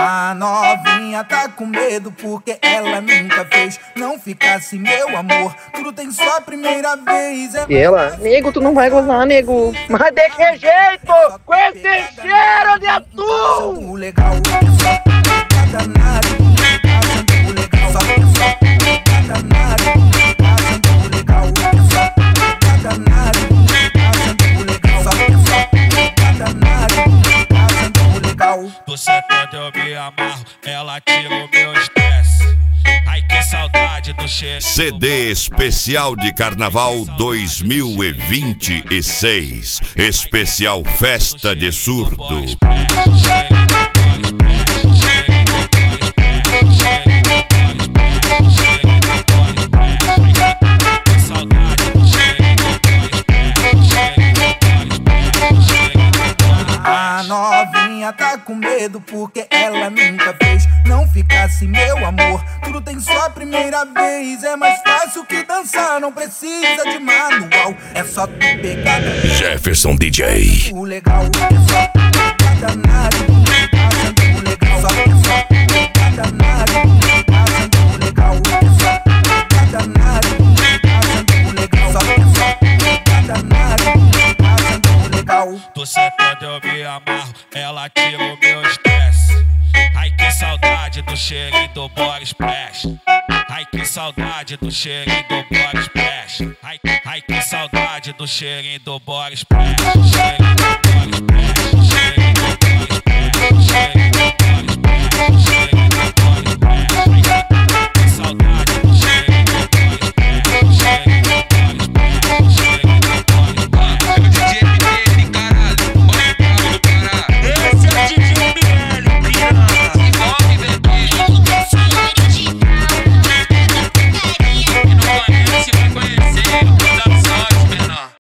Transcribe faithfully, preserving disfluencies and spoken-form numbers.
A novinha tá com medo porque ela nunca fez. Não ficasse meu amor, tudo tem só a primeira vez. E ela, nego, tu não vai gozar, nego. Mas de que jeito? Com esse cheiro de atum! Legal, danado, legal, só que só danado, legal, danado, legal, só que só danado, legal. Tô sentando, eu me amarro, ela tira o meu estresse. Ai, que saudade do cheiro. C D especial de Carnaval dois mil e vinte e seis. Especial Festa de Surdo. A novinha tá com medo porque ela nunca fez. Não ficasse meu amor, tudo tem só a primeira vez. É mais fácil que dançar, não precisa de manual. É só tu pegar Jefferson D J. o legal, é só danado, o legal, só que só danado, o legal, é só danado, o legal, só que só danado, o legal. Tô sentando, eu me amarro, ela tira o meu estresse. Ai, que saudade do cheirinho do body splash. Ai, que saudade do cheirinho do body splash. Ai, ai, que saudade do cheirinho do body splash. Cheirinho do body splash. Cheirinho do body splash.